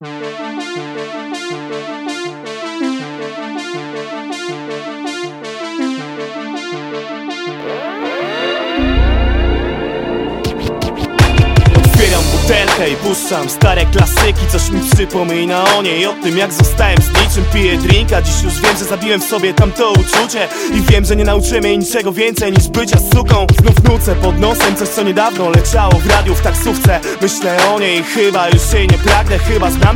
Otwieram butelkę i puszczam stare klasyki, coś mi przypomina o niej, o tym jak zostałem z niczym. Piję drinka, dziś już wiem, że zabiłem w sobie tamto uczucie i wiem, że nie nauczyłem jej niczego więcej niż bycia suką. Znów nucę pod nosem coś, co niedawno leciało w radiu w taksówce. Myślę o niej, chyba już jej nie pragnę, chyba znam